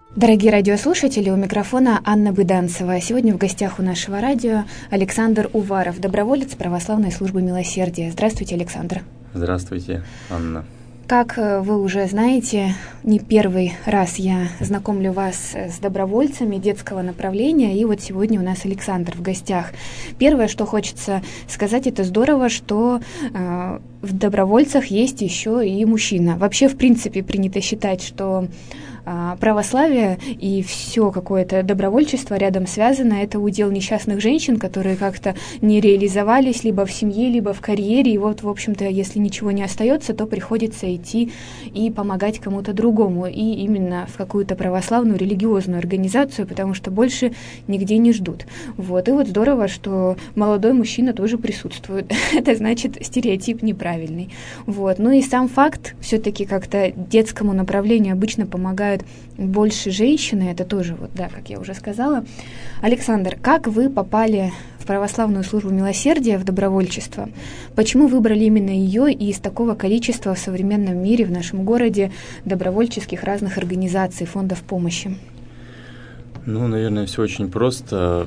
Дорогие радиослушатели, у микрофона Анна Быданцева. Сегодня в гостях у нашего радио Александр Уваров, доброволец Православной службы милосердия. Здравствуйте, Александр. Здравствуйте, Анна. Как вы уже знаете, не первый раз я знакомлю вас с добровольцами детского направления, и вот сегодня у нас Александр в гостях. Первое, что хочется сказать, это здорово, что в добровольцах есть еще и мужчина. Вообще, в принципе, принято считать, что православие и все какое-то добровольчество рядом связано, это удел несчастных женщин, которые как-то не реализовались либо в семье, либо в карьере, и вот, в общем-то, если ничего не остается, то приходится идти и помогать кому-то другому, и именно в какую-то православную религиозную организацию, потому что больше нигде не ждут. Вот. И вот здорово, что молодой мужчина тоже присутствует. Это значит, стереотип неправильный. Вот. Ну и сам факт, все-таки как-то детскому направлению обычно помогают больше женщины, это тоже, вот, да, как я уже сказала. Александр, как вы попали в Православную службу милосердия, в добровольчество? Почему выбрали именно ее и из такого количества в современном мире, в нашем городе, добровольческих разных организаций, фондов помощи? Ну, наверное, все очень просто.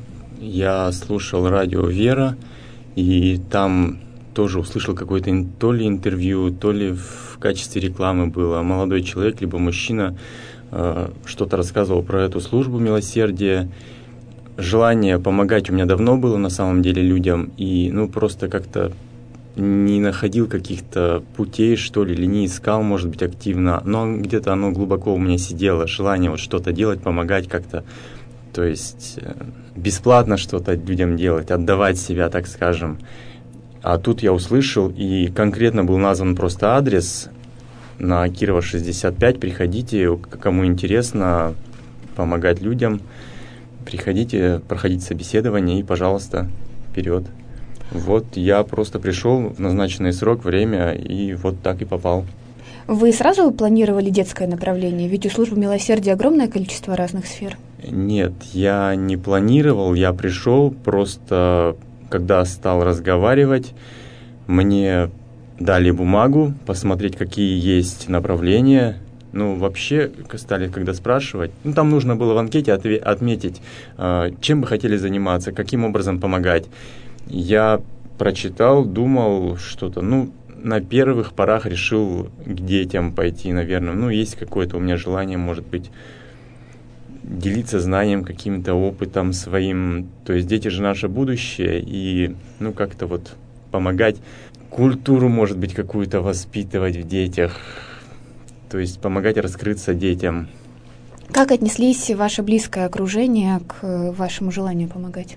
Я слушал радио «Вера», и там тоже услышал какое-то то ли интервью, то ли в качестве рекламы было. Молодой человек, либо мужчина что-то рассказывал про эту службу милосердия. Желание помогать у меня давно было на самом деле людям, и просто как-то не находил каких-то путей, что ли, или не искал, может быть, активно, но где-то оно глубоко у меня сидело, желание вот что-то делать, помогать как-то, то есть бесплатно что-то людям делать, отдавать себя, так скажем. А тут я услышал, и конкретно был назван просто адрес на Кирова 65. Приходите, кому интересно помогать людям. Приходите, проходите собеседование и, пожалуйста, вперед. Вот я просто пришел в назначенный срок, время, и вот так и попал. Вы сразу планировали детское направление? Ведь у службы милосердия огромное количество разных сфер. Нет, я не планировал, я пришел просто... Когда стал разговаривать, мне дали бумагу, посмотреть, какие есть направления. Вообще, стали когда спрашивать, там нужно было в анкете отметить, чем бы хотели заниматься, каким образом помогать. Я прочитал, думал что-то, на первых порах решил к детям пойти, наверное. Есть какое-то у меня желание, может быть, делиться знанием, каким-то опытом своим. То есть дети же наше будущее, и как-то вот помогать, культуру, может быть, какую-то воспитывать в детях, то есть помогать раскрыться детям. Как отнеслись ваше близкое окружение к вашему желанию помогать?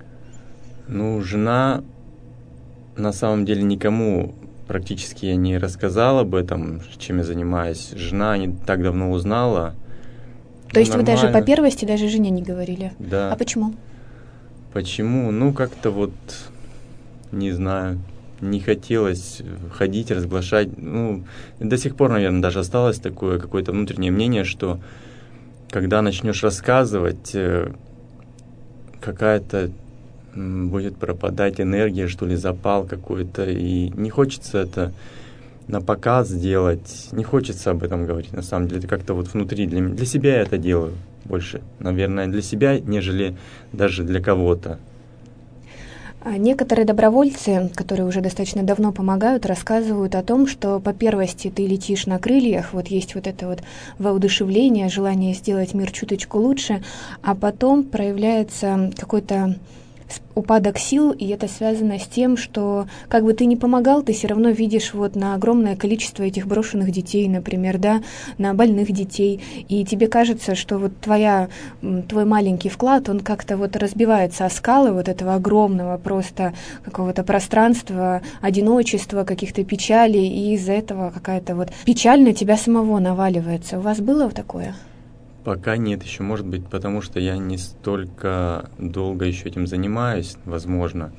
Жена, на самом деле, никому практически я не рассказал об этом, чем я занимаюсь. Жена не так давно узнала. То есть нормально. Вы даже по первости даже жене не говорили? Да. А почему? Почему? Как-то вот, не знаю, не хотелось ходить, разглашать. До сих пор, наверное, даже осталось такое какое-то внутреннее мнение, что когда начнешь рассказывать, какая-то будет пропадать энергия, что ли, запал какой-то, и не хочется это на показ делать, не хочется об этом говорить, на самом деле, это как-то вот внутри, для себя я это делаю больше, наверное, для себя, нежели даже для кого-то. Некоторые добровольцы, которые уже достаточно давно помогают, рассказывают о том, что по первости ты летишь на крыльях, вот есть вот это вот воодушевление, желание сделать мир чуточку лучше, а потом проявляется какой-то упадок сил, и это связано с тем, что как бы ты ни помогал, ты все равно видишь вот на огромное количество этих брошенных детей, например, да, на больных детей, и тебе кажется, что вот твой маленький вклад, он как-то вот разбивается о скалы вот этого огромного просто какого-то пространства, одиночества, каких-то печалей, и из-за этого какая-то вот печаль на тебя самого наваливается. У вас было такое? Пока нет еще, может быть, потому что я не столько долго еще этим занимаюсь, возможно.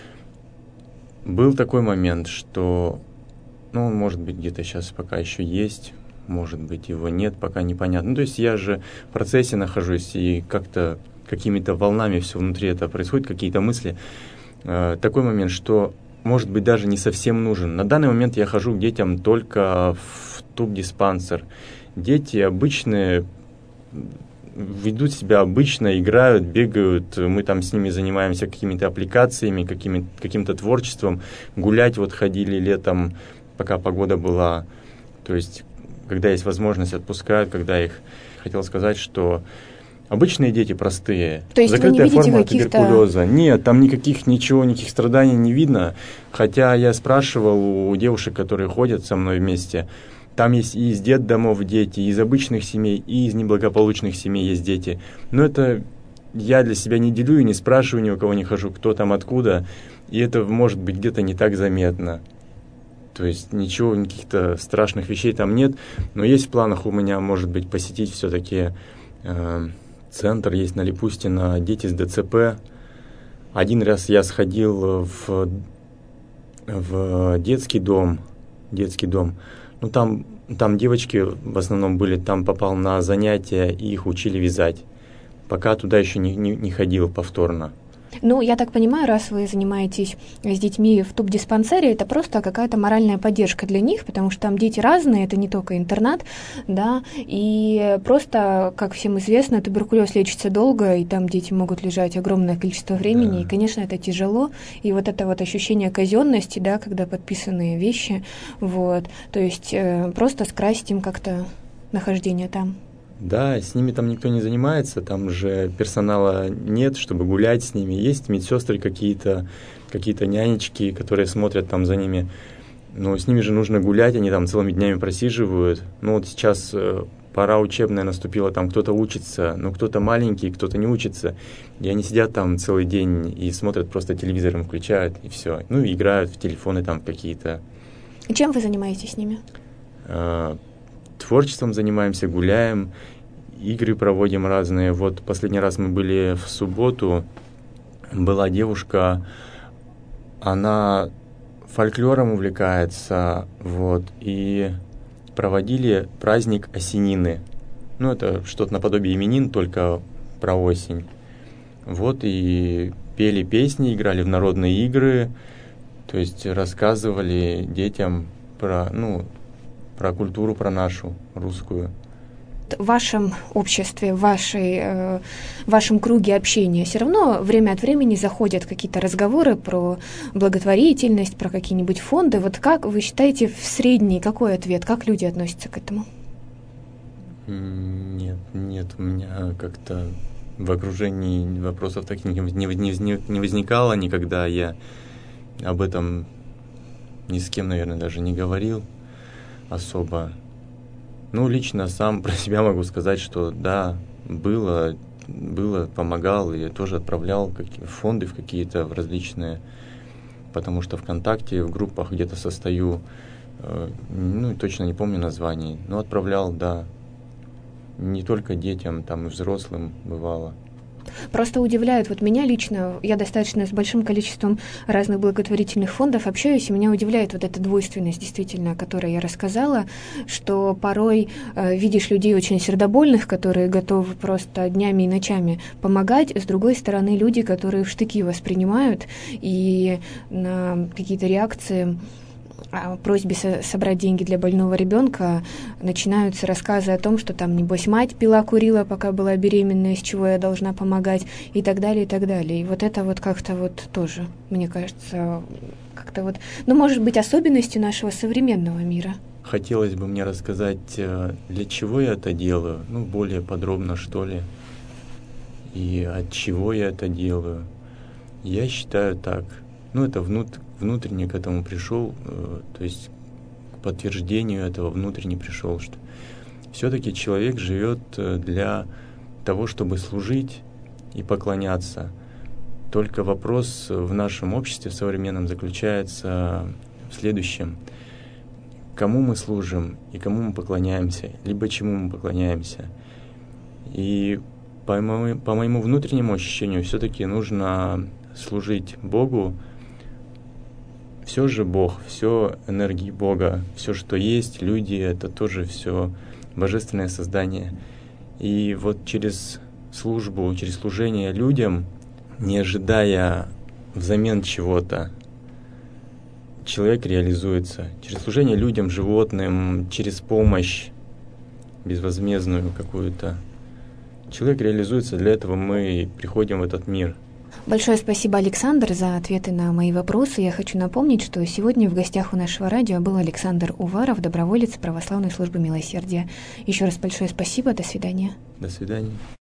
Был такой момент, что, он, может быть, где-то сейчас пока еще есть, может быть, его нет, пока непонятно. То есть я же в процессе нахожусь, и как-то какими-то волнами все внутри это происходит, какие-то мысли. Такой момент, что, может быть, даже не совсем нужен. На данный момент я хожу к детям только в тубдиспансер. Дети обычные, ведут себя обычно, играют, бегают, мы там с ними занимаемся какими-то аппликациями, каким-то творчеством, гулять вот ходили летом, пока погода была, то есть когда есть возможность, отпускают, когда их... Хотел сказать, что обычные дети простые. То есть закрытая вы не видите форма каких-то... туберкулеза. Нет, там никаких страданий не видно. Хотя я спрашивал у девушек, которые ходят со мной вместе, там есть и из детдомов дети, и из обычных семей, и из неблагополучных семей есть дети. Но это я для себя не делю и не спрашиваю ни у кого не хожу, кто там, откуда. И это может быть где-то не так заметно. То есть ничего, каких-то страшных вещей там нет. Но есть в планах у меня, может быть, посетить все-таки центр, есть на Липустина, дети с ДЦП. Один раз я сходил в детский дом. Ну, там девочки в основном были, там попал на занятия, и их учили вязать. Пока туда еще не ходил повторно. Ну, я так понимаю, раз вы занимаетесь с детьми в тубдиспансере, это просто какая-то моральная поддержка для них, потому что там дети разные, это не только интернат, да, и просто, как всем известно, туберкулез лечится долго, и там дети могут лежать огромное количество времени, да. И, конечно, это тяжело, и вот это вот ощущение казенности, да, когда подписанные вещи, вот, то есть просто скрасить им как-то нахождение там. Да, с ними там никто не занимается, там же персонала нет, чтобы гулять с ними. Есть медсестры какие-то нянечки, которые смотрят там за ними. Но с ними же нужно гулять, они там целыми днями просиживают. Ну вот сейчас пора учебная наступила, там кто-то учится, но кто-то маленький, кто-то не учится. И они сидят там целый день и смотрят, просто телевизором включают, и все. Ну и играют в телефоны там какие-то. Чем вы занимаетесь с ними? Творчеством занимаемся, гуляем, игры проводим разные. Вот последний раз мы были в субботу, была девушка, она фольклором увлекается, вот, и проводили праздник Осенины. Ну, это что-то наподобие именин, только про осень. Вот, и пели песни, играли в народные игры, то есть рассказывали детям про культуру, про нашу, русскую. В вашем обществе, в вашем круге общения все равно время от времени заходят какие-то разговоры про благотворительность, про какие-нибудь фонды. Вот как вы считаете, в средний какой ответ, как люди относятся к этому? Нет, у меня как-то в окружении вопросов таких не возникало никогда. Я об этом ни с кем, наверное, даже не говорил особо. Ну, лично сам про себя могу сказать, что да, было, помогал, и тоже отправлял фонды в какие-то в различные, потому что ВКонтакте, в группах где-то состою, точно не помню названий, но отправлял, да, не только детям, там и взрослым бывало. Просто удивляет, вот меня лично, я достаточно с большим количеством разных благотворительных фондов общаюсь, и меня удивляет вот эта двойственность, действительно, о которой я рассказала, что порой видишь людей очень сердобольных, которые готовы просто днями и ночами помогать, с другой стороны люди, которые в штыки воспринимают и на какие-то реакции о просьбе собрать деньги для больного ребенка начинаются рассказы о том, что там, небось, мать пила, курила, пока была беременна, из чего я должна помогать, и так далее, и так далее. И вот это вот как-то вот тоже, мне кажется, как-то вот, может быть, особенностью нашего современного мира. Хотелось бы мне рассказать, для чего я это делаю, более подробно, что ли, и от чего я это делаю. Я считаю так, это внутренне к этому пришел, то есть к подтверждению этого внутренне пришел, что все-таки человек живет для того, чтобы служить и поклоняться. Только вопрос в нашем обществе в современном заключается в следующем. Кому мы служим и кому мы поклоняемся, либо чему мы поклоняемся. И по моему внутреннему ощущению все-таки нужно служить Богу. Все же Бог, все энергии Бога, все, что есть, люди, это тоже все божественное создание. И вот через службу, через служение людям, не ожидая взамен чего-то, человек реализуется. Через служение людям, животным, через помощь безвозмездную какую-то, человек реализуется, для этого мы приходим в этот мир. Большое спасибо, Александр, за ответы на мои вопросы. Я хочу напомнить, что сегодня в гостях у нашего радио был Александр Уваров, доброволец Православной службы милосердия. Еще раз большое спасибо, до свидания. До свидания.